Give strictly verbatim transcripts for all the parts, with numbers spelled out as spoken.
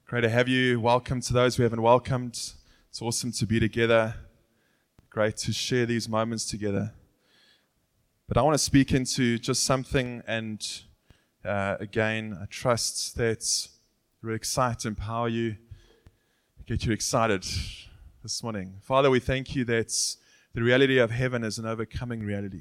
Great to have you. Welcome to those we haven't welcomed. It's awesome to be together. Great to share these moments together. But I want to speak into just something, and uh, again, I trust that it will excite, empower you, get you excited this morning. Father, we thank you that the reality of heaven is an overcoming reality.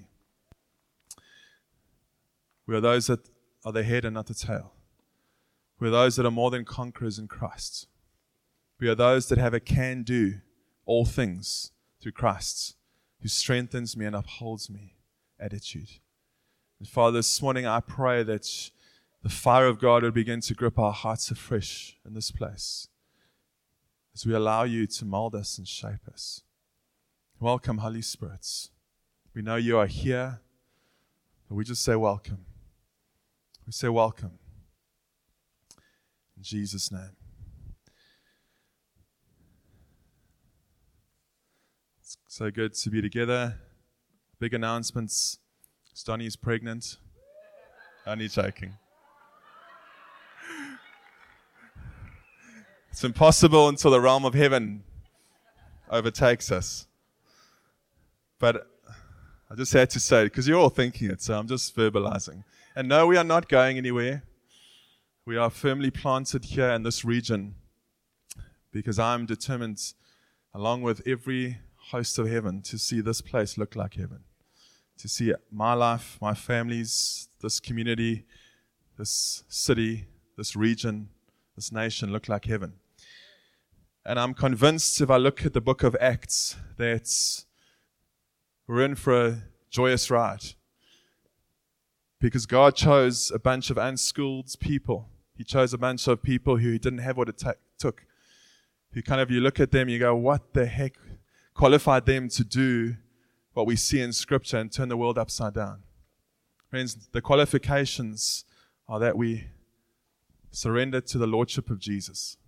We are those that are the head and not the tail. We are those that are more than conquerors in Christ. We are those that have a can-do all things through Christ, who strengthens me and upholds me attitude. And Father, this morning I pray that the fire of God would begin to grip our hearts afresh in this place as we allow you to mold us and shape us. Welcome, Holy Spirit. We know you are here, but we just say welcome. We say welcome. In Jesus' name. It's so good to be together. Big announcements. Stoney's pregnant. Only joking. It's impossible until the realm of heaven overtakes us. But I just had to say it because you're all thinking it, so I'm just verbalizing. And no, we are not going anywhere. We are firmly planted here in this region because I'm determined, along with every host of heaven, to see this place look like heaven. To see my life, my family's, this community, this city, this region, this nation look like heaven. And I'm convinced, if I look at the book of Acts, that we're in for a joyous ride. Because God chose a bunch of unschooled people. He chose a bunch of people who didn't have what it t- took. Who kind of, you look at them, you go, what the heck qualified them to do what we see in Scripture and turn the world upside down? Friends, the qualifications are that we surrender to the Lordship of Jesus.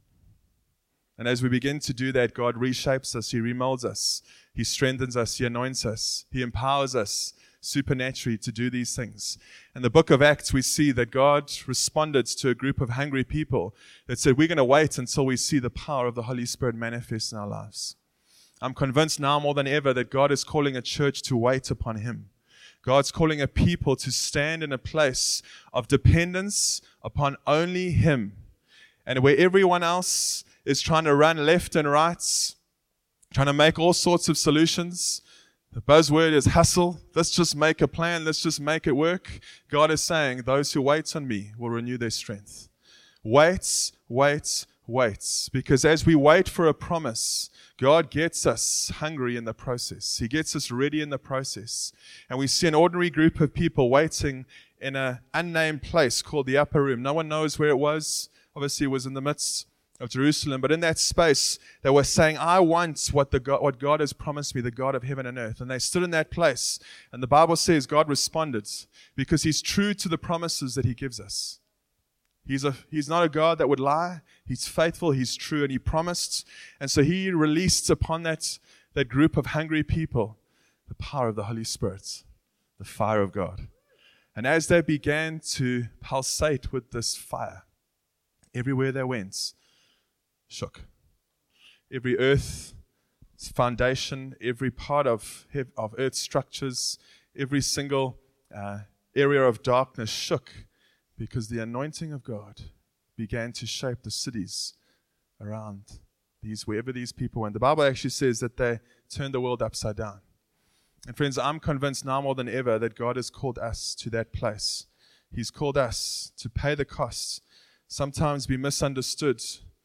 And as we begin to do that, God reshapes us, He remolds us, He strengthens us, He anoints us, He empowers us supernaturally to do these things. In the book of Acts, we see that God responded to a group of hungry people that said, we're going to wait until we see the power of the Holy Spirit manifest in our lives. I'm convinced now more than ever that God is calling a church to wait upon Him. God's calling a people to stand in a place of dependence upon only Him. And where everyone else is trying to run left and right, trying to make all sorts of solutions, the buzzword is hustle. Let's just make a plan. Let's just make it work. God is saying, those who wait on me will renew their strength. Wait, wait, wait. Because as we wait for a promise, God gets us hungry in the process. He gets us ready in the process. And we see an ordinary group of people waiting in an unnamed place called the upper room. No one knows where it was. Obviously, it was in the midst of Jerusalem, but in that space, they were saying, I want what the God, what God has promised me, the God of heaven and earth. And they stood in that place, and the Bible says God responded because He's true to the promises that He gives us. He's a He's not a God that would lie. He's faithful, He's true, and He promised. And so He released upon that, that group of hungry people the power of the Holy Spirit, the fire of God. And as they began to pulsate with this fire, everywhere they went, shook. Every earth's foundation, every part of, of earth's structures, every single uh, area of darkness shook because the anointing of God began to shape the cities around these, wherever these people went. The Bible actually says that they turned the world upside down. And friends, I'm convinced now more than ever that God has called us to that place. He's called us to pay the costs, sometimes be misunderstood,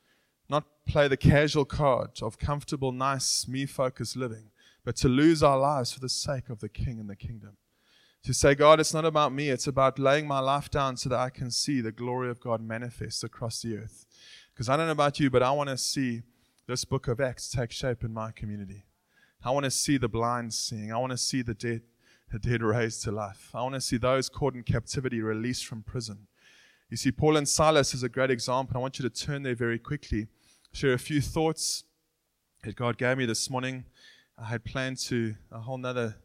not play the casual card of comfortable, nice, me-focused living, but to lose our lives for the sake of the King and the kingdom. To say, God, it's not about me, it's about laying my life down so that I can see the glory of God manifest across the earth. Because I don't know about you, but I want to see this book of Acts take shape in my community. I want to see the blind seeing. I want to see the dead, the dead raised to life. I want to see those caught in captivity released from prison. You see, Paul and Silas is a great example. I want you to turn there very quickly. Share a few thoughts that God gave me this morning. I had planned to a whole nother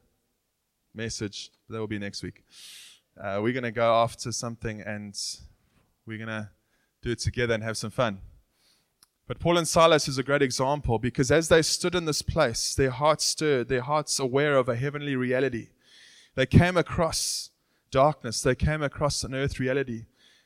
message, but that will be next week. Uh, we're going to go after something and we're going to do it together and have some fun. But Paul and Silas is a great example because as they stood in this place, their hearts stirred, their hearts aware of a heavenly reality. They came across darkness. They came across an earth reality.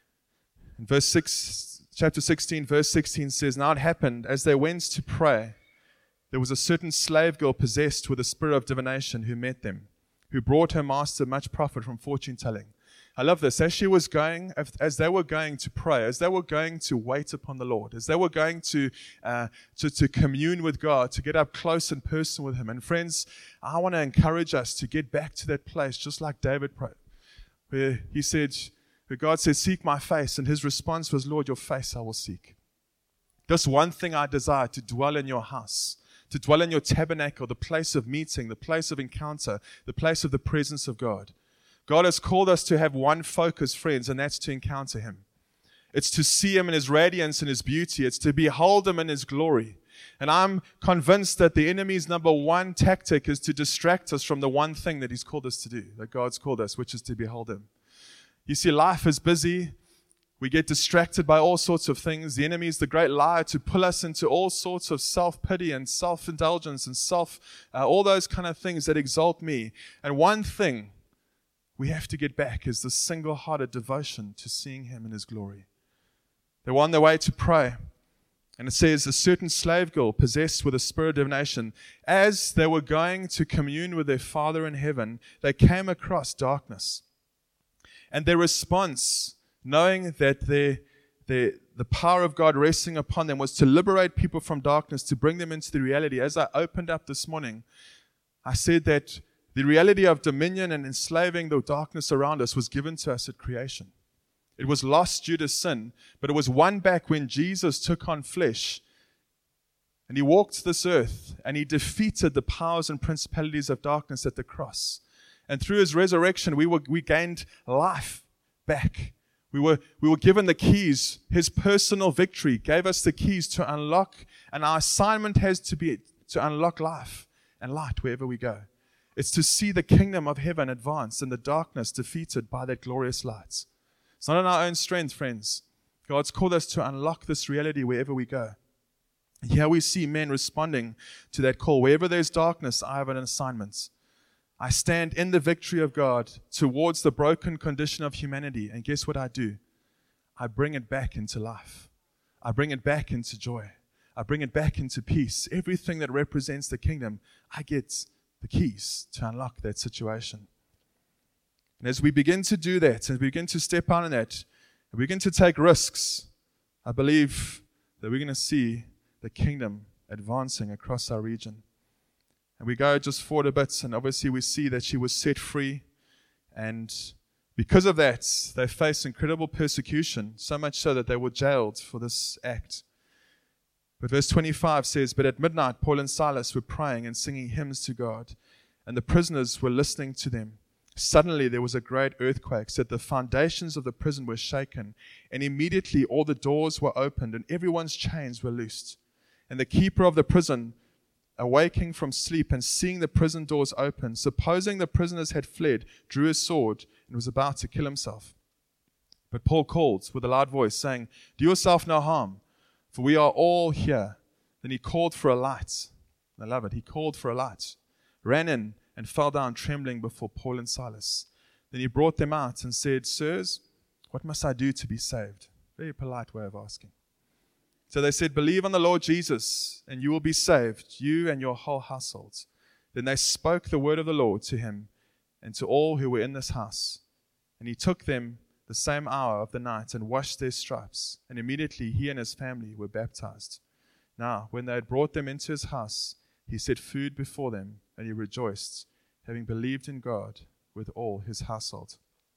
In verse six, chapter sixteen, verse sixteen says, "Now it happened as they went to pray, there was a certain slave girl possessed with a spirit of divination who met them, who brought her master much profit from fortune telling." I love this. As she was going, as they were going to pray, as they were going to wait upon the Lord, as they were going to, uh, to, to commune with God, to get up close and personal with Him. And friends, I want to encourage us to get back to that place, just like David prayed, where he said, where God said, "Seek my face." And his response was, "Lord, your face I will seek. This one thing I desire, to dwell in your house, to dwell in your tabernacle, the place of meeting, the place of encounter, the place of the presence of God." God has called us to have one focus, friends, and that's to encounter Him. It's to see Him in His radiance and His beauty. It's to behold Him in His glory. And I'm convinced that the enemy's number one tactic is to distract us from the one thing that He's called us to do, that God's called us, which is to behold Him. You see, life is busy. We get distracted by all sorts of things. The enemy is the great liar to pull us into all sorts of self-pity and self-indulgence and self, uh, all those kind of things that exalt me. And one thing we have to get back is the single-hearted devotion to seeing Him in His glory. They were on their way to pray. And it says, a certain slave girl possessed with a spirit of divination, as they were going to commune with their Father in heaven, they came across darkness. And their response, knowing that their, their, the power of God resting upon them, was to liberate people from darkness, to bring them into the reality. As I opened up this morning, I said that the reality of dominion and enslaving the darkness around us was given to us at creation. It was lost due to sin, but it was won back when Jesus took on flesh and He walked this earth and He defeated the powers and principalities of darkness at the cross. And through His resurrection, we were we gained life back. We were we were given the keys. His personal victory gave us the keys to unlock, and our assignment has to be to unlock life and light wherever we go. It's to see the kingdom of heaven advance and the darkness defeated by that glorious light. It's not in our own strength, friends. God's called us to unlock this reality wherever we go. And here we see men responding to that call. Wherever there's darkness, I have an assignment. I stand in the victory of God towards the broken condition of humanity. And guess what I do? I bring it back into life. I bring it back into joy. I bring it back into peace. Everything that represents the kingdom, I get the keys to unlock that situation. And as we begin to do that, and we begin to step out in that, and we begin to take risks, I believe that we're going to see the kingdom advancing across our region. And we go just forward a bit, and obviously we see that she was set free, and because of that, they faced incredible persecution, so much so that they were jailed for this act. But verse twenty-five says, "But at midnight Paul and Silas were praying and singing hymns to God, and the prisoners were listening to them. Suddenly there was a great earthquake, so that the foundations of the prison were shaken, and immediately all the doors were opened, and everyone's chains were loosed. And the keeper of the prison, awaking from sleep and seeing the prison doors open, supposing the prisoners had fled, drew his sword and was about to kill himself. But Paul called with a loud voice, saying, 'Do yourself no harm, for we are all here.' Then he called for a light." I love it. He called for a light, ran in, and fell down trembling before Paul and Silas. Then he brought them out and said, "Sirs, what must I do to be saved?" Very polite way of asking. So they said, "Believe on the Lord Jesus, and you will be saved, you and your whole household." Then they spoke the word of the Lord to him and to all who were in this house. And he took them the same hour of the night and washed their stripes. And immediately he and his family were baptized. Now, when they had brought them into his house, he set food before them, and he rejoiced, having believed in God with all his household.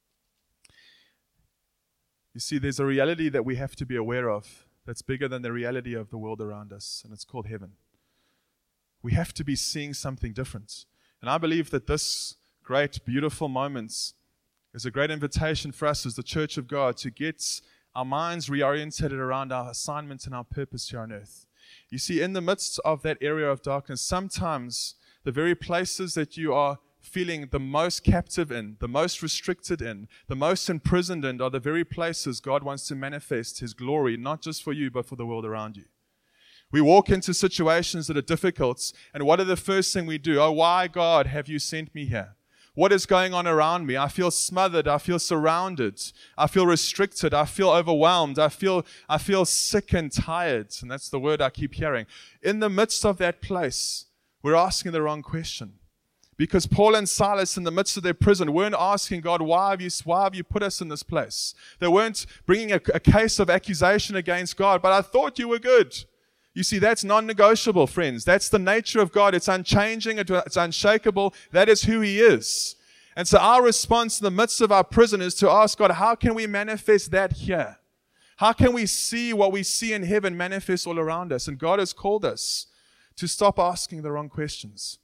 You see, there's a reality that we have to be aware of that's bigger than the reality of the world around us, and it's called heaven. We have to be seeing something different. And I believe that this great, beautiful moment is a great invitation for us as the Church of God to get our minds reoriented around our assignment and our purpose here on earth. You see, in the midst of that area of darkness, sometimes the very places that you are feeling the most captive in, the most restricted in, the most imprisoned in, are the very places God wants to manifest His glory, not just for you, but for the world around you. We walk into situations that are difficult, and what are the first thing we do? Oh, why, God, have you sent me here? What is going on around me? I feel smothered. I feel surrounded. I feel restricted. I feel overwhelmed. I feel, I feel sick and tired. And that's the word I keep hearing. In the midst of that place, we're asking the wrong question. Because Paul and Silas, in the midst of their prison, weren't asking God, why have you, why have you put us in this place? They weren't bringing a, a case of accusation against God, but I thought you were good. You see, that's non-negotiable, friends. That's the nature of God. It's unchanging. It's unshakable. That is who He is. And so our response in the midst of our prison is to ask God, how can we manifest that here? How can we see what we see in heaven manifest all around us? And God has called us to stop asking the wrong questions.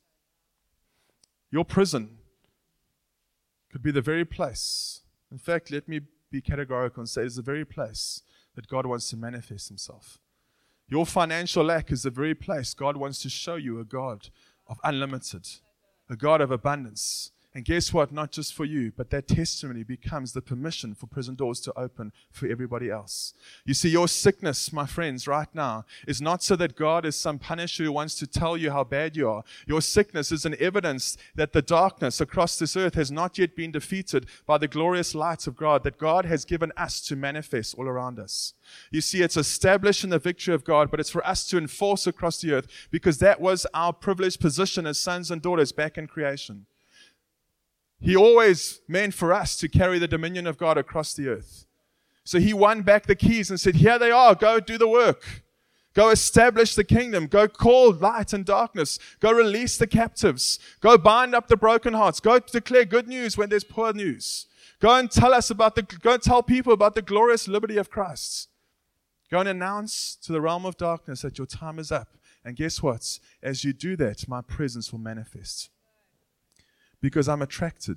Your prison could be the very place. In fact, let me be categorical and say it's the very place that God wants to manifest Himself. Your financial lack is the very place God wants to show you a God of unlimited, a God of abundance. And guess what? Not just for you, but that testimony becomes the permission for prison doors to open for everybody else. You see, your sickness, my friends, right now, is not so that God is some punisher who wants to tell you how bad you are. Your sickness is an evidence that the darkness across this earth has not yet been defeated by the glorious light of God that God has given us to manifest all around us. You see, it's established in the victory of God, but it's for us to enforce across the earth because that was our privileged position as sons and daughters back in creation. He always meant for us to carry the dominion of God across the earth. So He won back the keys and said, here they are, go do the work. Go establish the kingdom. Go call light and darkness. Go release the captives. Go bind up the broken hearts. Go declare good news when there's poor news. Go and tell us about the, go and tell people about the glorious liberty of Christ. Go and announce to the realm of darkness that your time is up. And guess what? As you do that, my presence will manifest. Because I'm attracted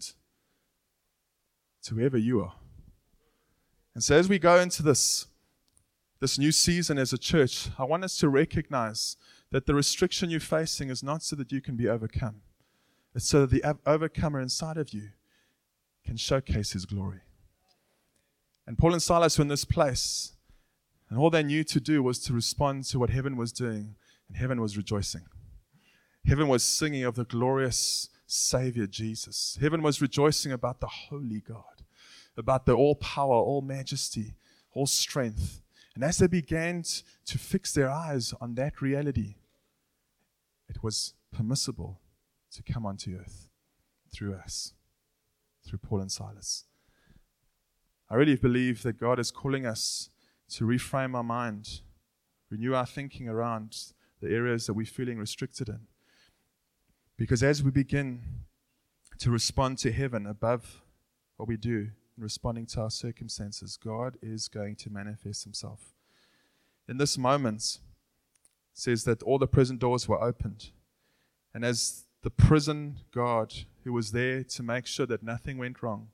to whoever you are. And so as we go into this, this new season as a church, I want us to recognize that the restriction you're facing is not so that you can be overcome. It's so that the overcomer inside of you can showcase His glory. And Paul and Silas were in this place, and all they knew to do was to respond to what heaven was doing, and heaven was rejoicing. Heaven was singing of the glorious Savior Jesus. Heaven was rejoicing about the holy God, about the all power, all majesty, all strength. And as they began to fix their eyes on that reality, it was permissible to come onto earth through us, through Paul and Silas. I really believe that God is calling us to reframe our mind, renew our thinking around the areas that we're feeling restricted in. Because as we begin to respond to heaven above what we do in responding to our circumstances, God is going to manifest Himself. In this moment, it says that all the prison doors were opened. And as the prison guard who was there to make sure that nothing went wrong,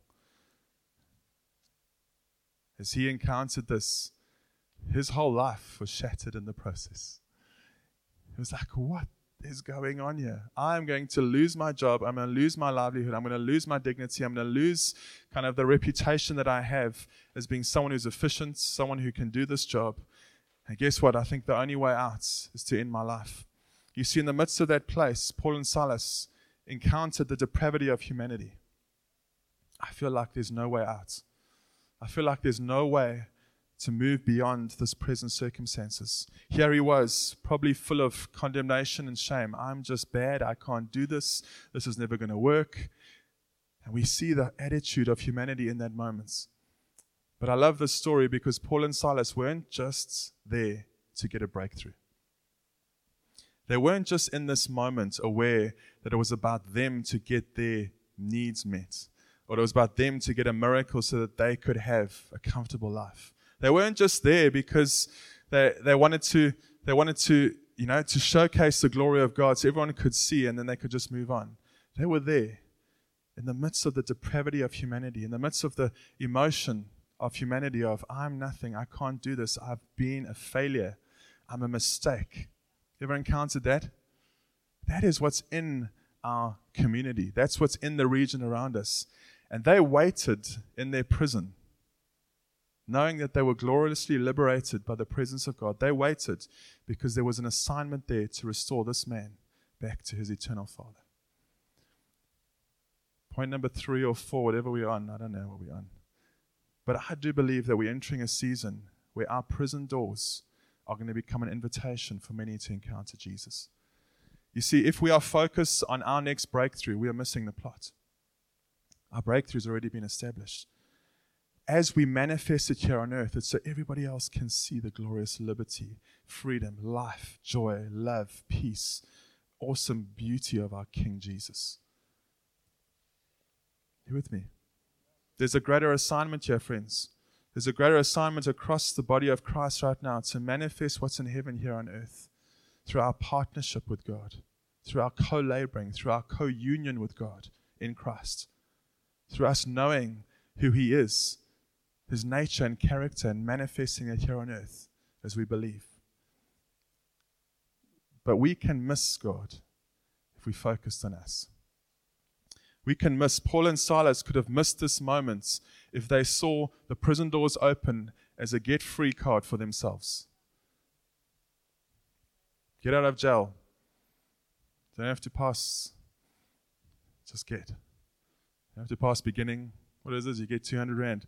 as he encountered this, his whole life was shattered in the process. He was like, what is going on here? I'm going to lose my job. I'm going to lose my livelihood. I'm going to lose my dignity. I'm going to lose kind of the reputation that I have as being someone who's efficient, someone who can do this job. And guess what? I think the only way out is to end my life. You see, in the midst of that place, Paul and Silas encountered the depravity of humanity. I feel like there's no way out. I feel like there's no way to move beyond this present circumstances. Here he was, probably full of condemnation and shame. I'm just bad. I can't do this. This is never going to work. And we see the attitude of humanity in that moment. But I love this story because Paul and Silas weren't just there to get a breakthrough. They weren't just in this moment aware that it was about them to get their needs met, or it was about them to get a miracle so that they could have a comfortable life. They weren't just there because they they wanted to they wanted to you know to showcase the glory of God so everyone could see and then they could just move on. They were there in the midst of the depravity of humanity, in the midst of the emotion of humanity of I'm nothing, I can't do this, I've been a failure, I'm a mistake. Ever encountered that? That is what's in our community. That's what's in the region around us. And they waited in their prison, knowing that they were gloriously liberated by the presence of God, they waited because there was an assignment there to restore this man back to his eternal Father. Point number three or four, whatever we're on, I don't know what we're on. But I do believe that we're entering a season where our prison doors are going to become an invitation for many to encounter Jesus. You see, if we are focused on our next breakthrough, we are missing the plot. Our breakthrough's already been established. As we manifest it here on earth, it's so everybody else can see the glorious liberty, freedom, life, joy, love, peace, awesome beauty of our King Jesus. You with me? There's a greater assignment here, friends. There's a greater assignment across the body of Christ right now to manifest what's in heaven here on earth through our partnership with God, through our co-laboring, through our co-union with God in Christ, through us knowing who He is, His nature and character, and manifesting it here on earth as we believe. But we can miss God if we focused on us. We can miss. Paul and Silas could have missed this moment if they saw the prison doors open as a get-free card for themselves. Get out of jail. Don't have to pass. Just get. You don't have to pass beginning. What is this? You get two hundred rand.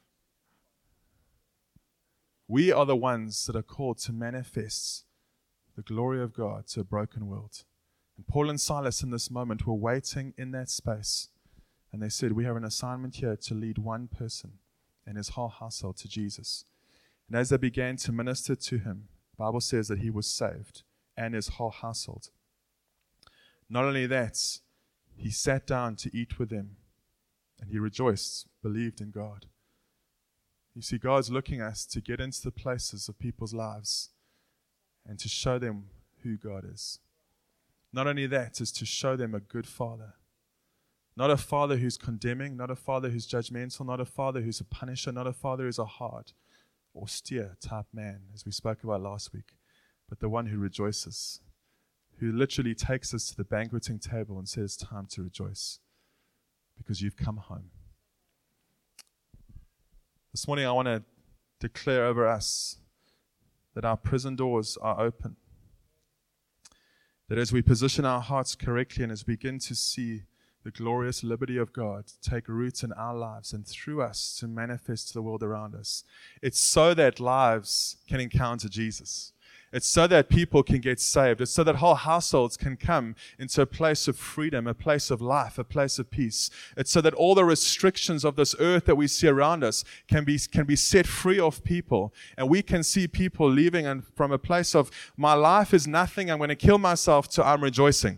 We are the ones that are called to manifest the glory of God to a broken world. And Paul and Silas in this moment were waiting in that space. And they said, we have an assignment here to lead one person and his whole household to Jesus. And as they began to minister to him, the Bible says that he was saved and his whole household. Not only that, he sat down to eat with them and he rejoiced, believed in God. You see, God's looking at us to get into the places of people's lives and to show them who God is. Not only that, is to show them a good father. Not a father who's condemning, not a father who's judgmental, not a father who's a punisher, not a father who's a hard, austere type man, as we spoke about last week, but the one who rejoices, who literally takes us to the banqueting table and says, time to rejoice, because you've come home. This morning I want to declare over us that our prison doors are open. That as we position our hearts correctly and as we begin to see the glorious liberty of God take root in our lives and through us to manifest to the world around us, it's so that lives can encounter Jesus. It's so that people can get saved. It's so that whole households can come into a place of freedom, a place of life, a place of peace. It's so that all the restrictions of this earth that we see around us can be, can be set free of people. And we can see people leaving and from a place of, my life is nothing, I'm going to kill myself, to I'm rejoicing.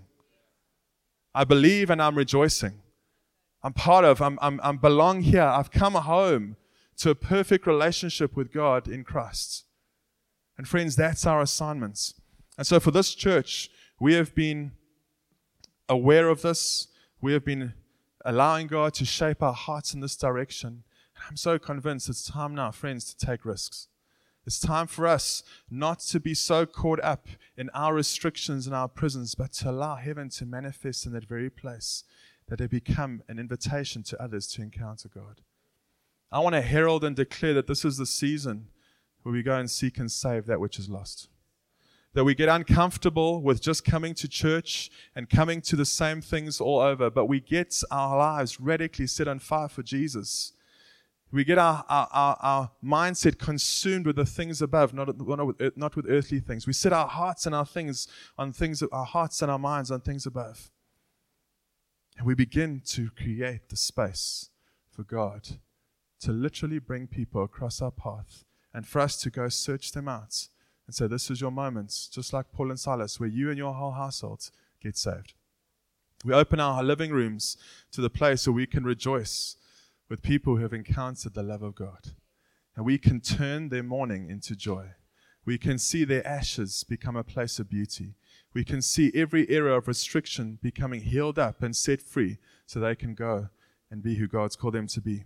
I believe and I'm rejoicing. I'm part of, I'm, I'm, I'm belong here. I've come home to a perfect relationship with God in Christ. And friends, that's our assignments. And so for this church, we have been aware of this. We have been allowing God to shape our hearts in this direction. And I'm so convinced it's time now, friends, to take risks. It's time for us not to be so caught up in our restrictions and our prisons, but to allow heaven to manifest in that very place, that they become an invitation to others to encounter God. I want to herald and declare that this is the season where we go and seek and save that which is lost. That we get uncomfortable with just coming to church and coming to the same things all over, but we get our lives radically set on fire for Jesus. We get our, our, our, our mindset consumed with the things above, not, not, with, not with earthly things. We set our hearts and our things on things, our hearts and our minds on things above. And we begin to create the space for God to literally bring people across our path and for us to go search them out and say, this is your moment, just like Paul and Silas, where you and your whole household get saved. We open our living rooms to the place where we can rejoice with people who have encountered the love of God. And we can turn their mourning into joy. We can see their ashes become a place of beauty. We can see every area of restriction becoming healed up and set free so they can go and be who God's called them to be.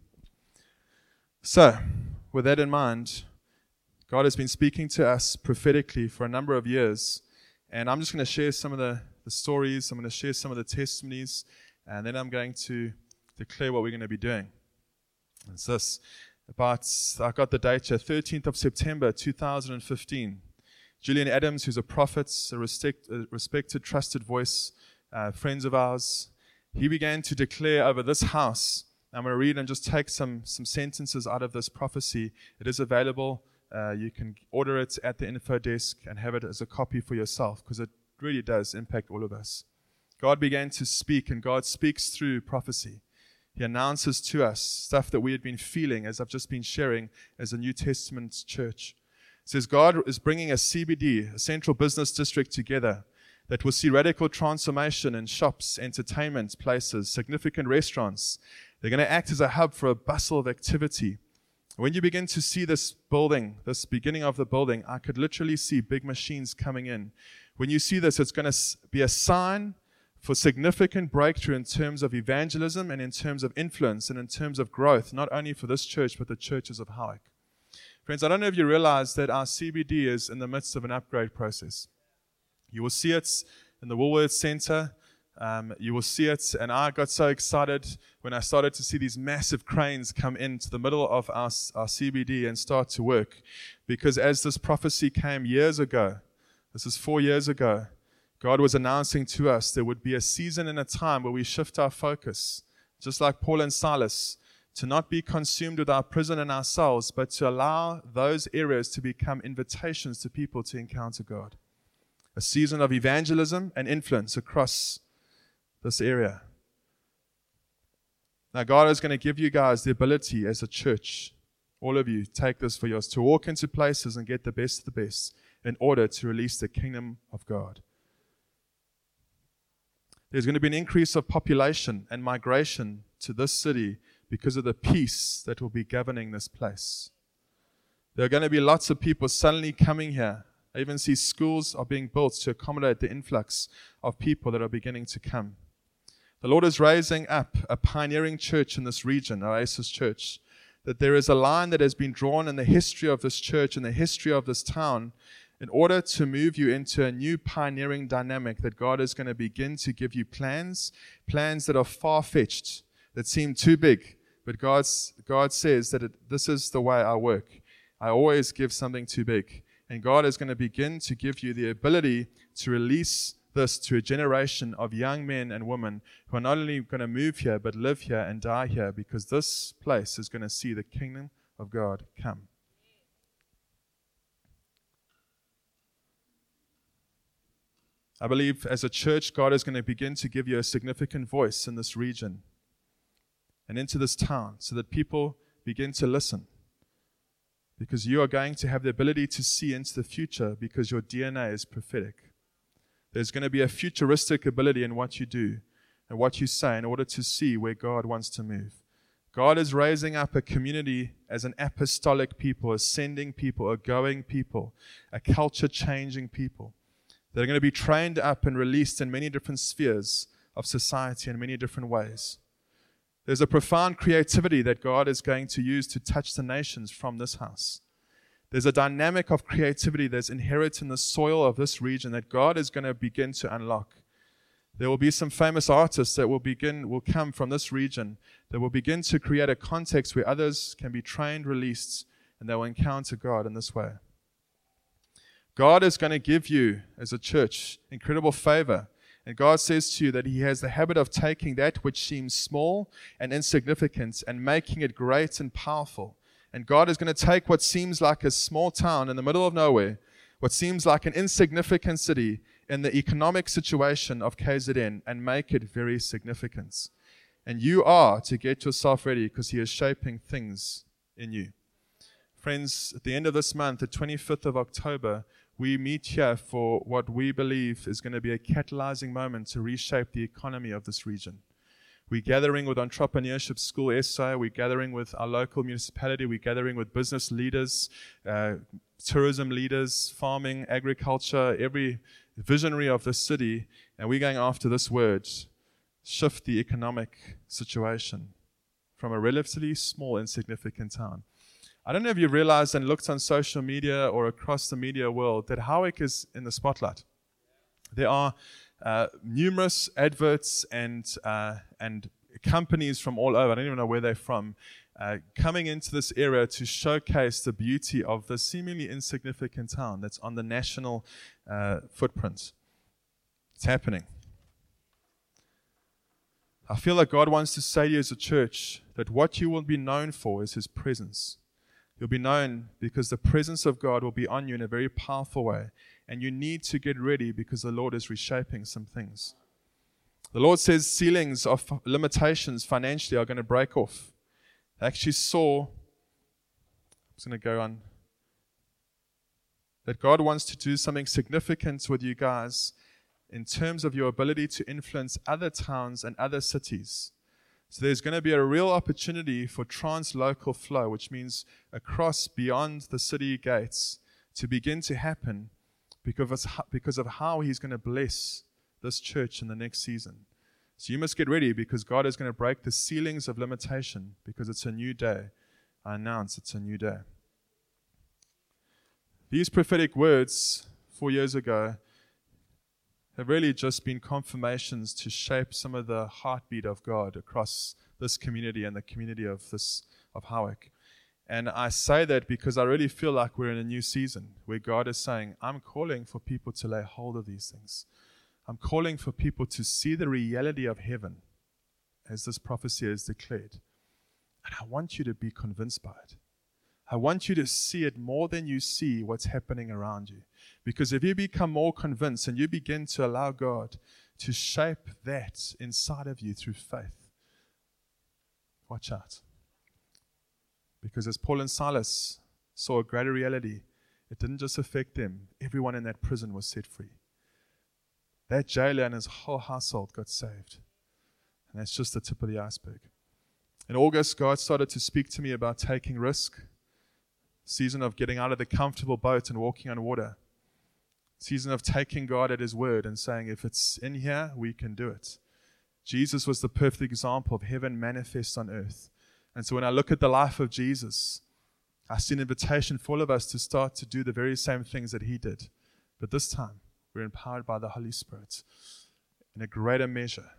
So, with that in mind, God has been speaking to us prophetically for a number of years, and I'm just going to share some of the, the stories, I'm going to share some of the testimonies, and then I'm going to declare what we're going to be doing. It's this. about, I got the date here, thirteenth of September two thousand fifteen. Julian Adams, who's a prophet, a, respect, a respected, trusted voice, uh, friends of ours, he began to declare over this house. I'm going to read and just take some, some sentences out of this prophecy. It is available. Uh, you can order it at the info desk and have it as a copy for yourself, because it really does impact all of us. God began to speak, and God speaks through prophecy. He announces to us stuff that we had been feeling, as I've just been sharing, as a New Testament church. It says God is bringing a C B D, a central business district, together that will see radical transformation in shops, entertainment places, significant restaurants. They're going to act as a hub for a bustle of activity. When you begin to see this building, this beginning of the building, I could literally see big machines coming in. When you see this, it's going to be a sign for significant breakthrough in terms of evangelism and in terms of influence and in terms of growth, not only for this church, but the churches of Howick. Friends, I don't know if you realize that our C B D is in the midst of an upgrade process. You will see it in the Woolworths Center. Um, you will see it, and I got so excited when I started to see these massive cranes come into the middle of our, our C B D and start to work. Because as this prophecy came years ago, this is four years ago, God was announcing to us there would be a season and a time where we shift our focus, just like Paul and Silas, to not be consumed with our prison and ourselves, but to allow those areas to become invitations to people to encounter God. A season of evangelism and influence across this area. Now, God is going to give you guys the ability as a church, all of you, take this for yours, to walk into places and get the best of the best in order to release the kingdom of God. There's going to be an increase of population and migration to this city because of the peace that will be governing this place. There are going to be lots of people suddenly coming here. I even see schools are being built to accommodate the influx of people that are beginning to come. The Lord is raising up a pioneering church in this region, Oasis Church, that there is a line that has been drawn in the history of this church, in the history of this town, in order to move you into a new pioneering dynamic, that God is going to begin to give you plans, plans that are far-fetched, that seem too big. But God's, God says that it, this is the way I work. I always give something too big. And God is going to begin to give you the ability to release this to a generation of young men and women who are not only going to move here, but live here and die here, because this place is going to see the kingdom of God come. I believe as a church, God is going to begin to give you a significant voice in this region and into this town, so that people begin to listen. Because you are going to have the ability to see into the future, because your D N A is prophetic. There's going to be a futuristic ability in what you do and what you say in order to see where God wants to move. God is raising up a community as an apostolic people, a sending people, a going people, a culture-changing people. They're going to be trained up and released in many different spheres of society in many different ways. There's a profound creativity that God is going to use to touch the nations from this house. There's a dynamic of creativity that's inherent in the soil of this region that God is going to begin to unlock. There will be some famous artists that will begin, will come from this region, that will begin to create a context where others can be trained, released, and they will encounter God in this way. God is going to give you, as a church, incredible favor. And God says to you that He has the habit of taking that which seems small and insignificant and making it great and powerful. And God is going to take what seems like a small town in the middle of nowhere, what seems like an insignificant city in the economic situation of K Z N, and make it very significant. And you are to get yourself ready, because He is shaping things in you. Friends, at the end of this month, the twenty-fifth of October, we meet here for what we believe is going to be a catalyzing moment to reshape the economy of this region. We're gathering with Entrepreneurship School S A, we're gathering with our local municipality, we're gathering with business leaders, uh, tourism leaders, farming, agriculture, every visionary of the city, and we're going after this word: shift the economic situation from a relatively small, insignificant town. I don't know if you realized and looked on social media or across the media world that Howick is in the spotlight. There are uh, numerous adverts and uh, and companies from all over. I don't even know where they're from. uh, coming into this area to showcase the beauty of the seemingly insignificant town that's on the national uh, footprint. It's happening. I feel like God wants to say to you as a church that what you will be known for is His presence. You'll be known because the presence of God will be on you in a very powerful way. And you need to get ready because the Lord is reshaping some things. The Lord says ceilings of limitations financially are going to break off. I actually saw, I'm just going to go on, that God wants to do something significant with you guys in terms of your ability to influence other towns and other cities. So there's going to be a real opportunity for translocal flow, which means across beyond the city gates to begin to happen because of, because of how He's going to bless this church in the next season. So you must get ready because God is going to break the ceilings of limitation because it's a new day. I announce it's a new day. These prophetic words four years ago have really just been confirmations to shape some of the heartbeat of God across this community and the community of this of Howick. And I say that because I really feel like we're in a new season where God is saying, I'm calling for people to lay hold of these things. I'm calling for people to see the reality of heaven as this prophecy is declared. And I want you to be convinced by it. I want you to see it more than you see what's happening around you. Because if you become more convinced and you begin to allow God to shape that inside of you through faith, watch out. Because as Paul and Silas saw a greater reality, it didn't just affect them. Everyone in that prison was set free. That jailer and his whole household got saved. And that's just the tip of the iceberg. In August, God started to speak to me about taking risk. Season of getting out of the comfortable boat and walking on water. Season of taking God at His word and saying, if it's in here, we can do it. Jesus was the perfect example of heaven manifest on earth. And so when I look at the life of Jesus, I see an invitation for all of us to start to do the very same things that He did. But this time, we're empowered by the Holy Spirit in a greater measure.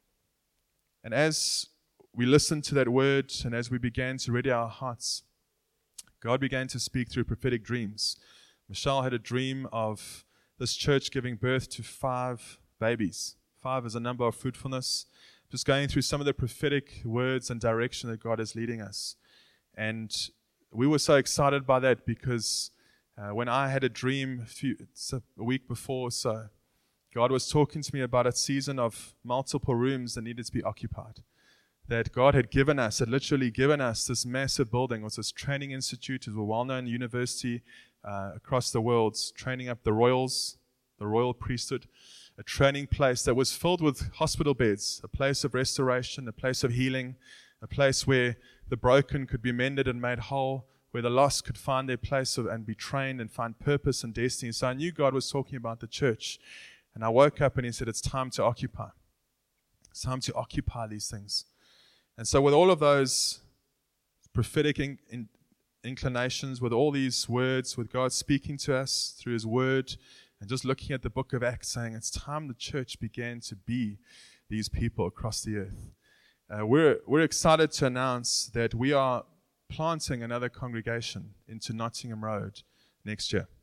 And as we listened to that word and as we began to ready our hearts, God began to speak through prophetic dreams. Michelle had a dream of this church giving birth to five babies. Five is a number of fruitfulness. Just going through some of the prophetic words and direction that God is leading us. And we were so excited by that because uh, when I had a dream a, few, a week before or so, God was talking to me about a season of multiple rooms that needed to be occupied. That God had given us, had literally given us this massive building. It was this training institute. It was a well-known university uh, across the world, training up the royals, the royal priesthood, a training place that was filled with hospital beds, a place of restoration, a place of healing, a place where the broken could be mended and made whole, where the lost could find their place of, and be trained and find purpose and destiny. So I knew God was talking about the church. And I woke up and He said, it's time to occupy. It's time to occupy these things. And so with all of those prophetic in, in, inclinations, with all these words, with God speaking to us through His word, and just looking at the book of Acts saying it's time the church began to be these people across the earth. Uh, we're, we're excited to announce that we are planting another congregation into Nottingham Road next year.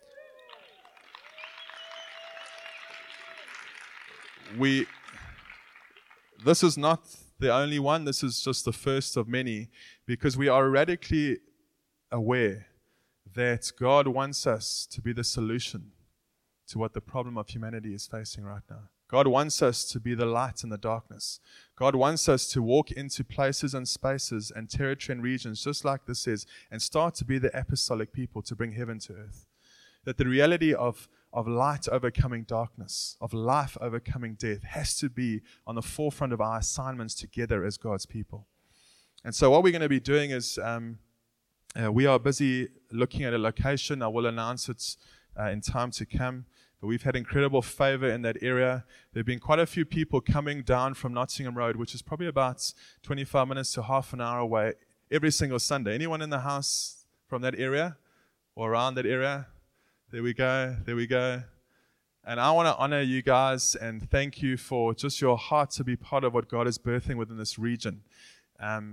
We, this is not the only one, this is just the first of many, because we are radically aware that God wants us to be the solution to what the problem of humanity is facing right now. God wants us to be the light in the darkness. God wants us to walk into places and spaces and territory and regions, just like this is, and start to be the apostolic people to bring heaven to earth. That the reality of of light overcoming darkness, of life overcoming death, has to be on the forefront of our assignments together as God's people. And so what we're going to be doing is um, uh, we are busy looking at a location. I will announce it uh, in time to come. But we've had incredible favor in that area. There have been quite a few people coming down from Nottingham Road, which is probably about twenty-five minutes to half an hour away, every single Sunday. Anyone in the house from that area or around that area? There we go, there we go. And I want to honor you guys and thank you for just your heart to be part of what God is birthing within this region. Um,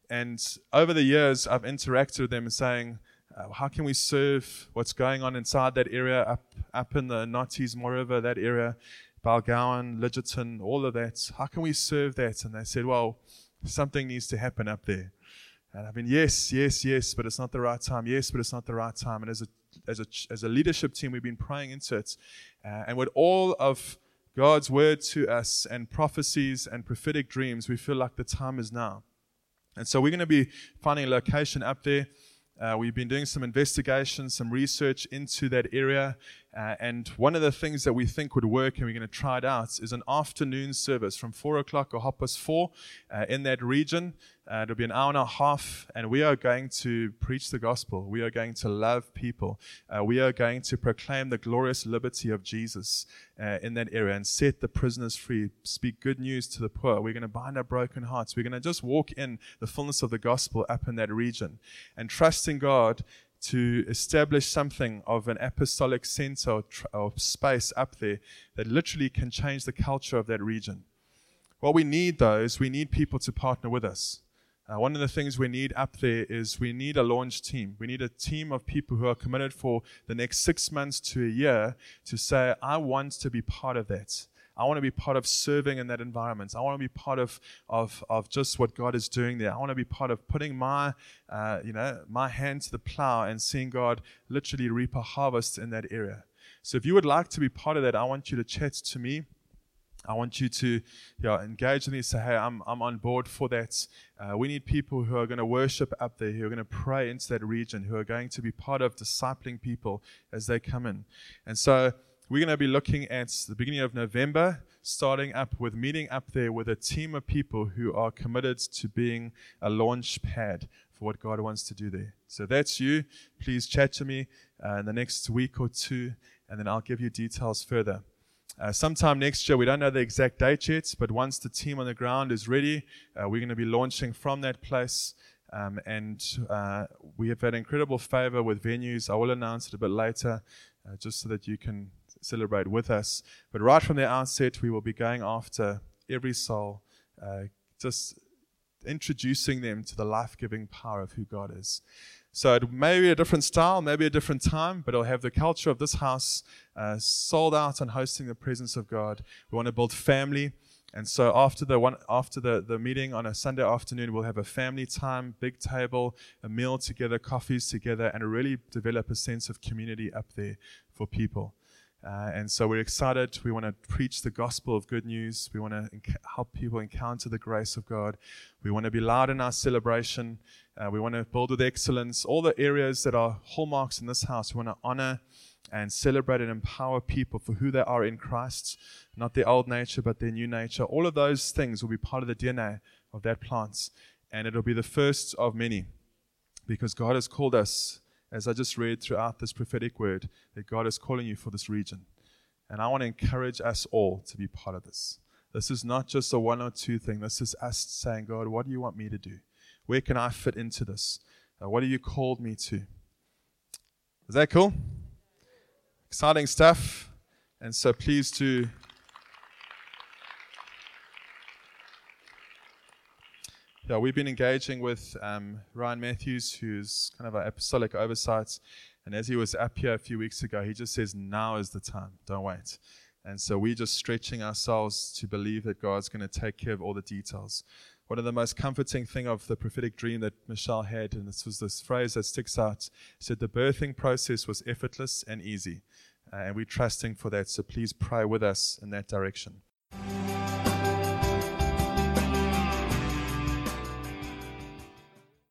And over the years, I've interacted with them saying, uh, how can we serve what's going on inside that area, up up in the Notties, Moriver, that area, Balgowan, Lidgerton, all of that. How can we serve that? And they said, well, something needs to happen up there. And I've been, yes, yes, yes, but it's not the right time. Yes, but it's not the right time. And as a as a as a leadership team, we've been praying into it. Uh, and with all of God's word to us and prophecies and prophetic dreams, we feel like the time is now. And so we're going to be finding a location up there. Uh, we've been doing some investigation, some research into that area. Uh, and one of the things that we think would work, and we're going to try it out, is an afternoon service from four o'clock or half past four uh, in that region. Uh, it'll be an hour and a half, and we are going to preach the gospel. We are going to love people. Uh, we are going to proclaim the glorious liberty of Jesus uh, in that area and set the prisoners free, speak good news to the poor. We're going to bind up broken hearts. We're going to just walk in the fullness of the gospel up in that region and trusting God to establish something of an apostolic center or, tr- or space up there that literally can change the culture of that region. What we need, though, is we need people to partner with us. Uh, one of the things we need up there is we need a launch team. We need a team of people who are committed for the next six months to a year to say, I want to be part of that. I want to be part of serving in that environment. I want to be part of, of, of just what God is doing there. I want to be part of putting my, uh, you know, my hand to the plow and seeing God literally reap a harvest in that area. So if you would like to be part of that, I want you to chat to me. I want you to you know, engage with me and say, hey, I'm, I'm on board for that. Uh, we need people who are going to worship up there, who are going to pray into that region, who are going to be part of discipling people as they come in. And so we're going to be looking at the beginning of November, starting up with meeting up there with a team of people who are committed to being a launch pad for what God wants to do there. So that's you. Please chat to me uh, in the next week or two, and then I'll give you details further. Uh, sometime next year, we don't know the exact date yet, but once the team on the ground is ready, uh, we're going to be launching from that place. Um, and uh, we have had incredible favor with venues. I will announce it a bit later, uh, just so that you can celebrate with us. But right from the outset, we will be going after every soul, uh, just introducing them to the life-giving power of who God is. So it may be a different style, maybe a different time, but it'll have the culture of this house uh, sold out on hosting the presence of God. We want to build family. And so after the one after the, the meeting on a Sunday afternoon, we'll have a family time, big table, a meal together, coffees together, and really develop a sense of community up there for people. Uh, and so we're excited. We want to preach the gospel of good news. We want to enc- help people encounter the grace of God. We want to be loud in our celebration. Uh, we want to build with excellence. All the areas that are hallmarks in this house, we want to honor and celebrate and empower people for who they are in Christ, not their old nature, but their new nature. All of those things will be part of the D N A of that plant, and it'll be the first of many, because God has called us, as I just read throughout this prophetic word, that God is calling you for this region. And I want to encourage us all to be part of this. This is not just a one or two thing. This is us saying, God, what do you want me to do? Where can I fit into this? Uh, what have you called me to? Is that cool? Exciting stuff. And so please do Yeah, we've been engaging with um, Ryan Matthews, who's kind of our apostolic oversight. And as he was up here a few weeks ago, he just says, now is the time. Don't wait. And so we're just stretching ourselves to believe that God's going to take care of all the details. One of the most comforting thing of the prophetic dream that Michelle had, and this was this phrase that sticks out, said the birthing process was effortless and easy. Uh, and we're trusting for that. So please pray with us in that direction.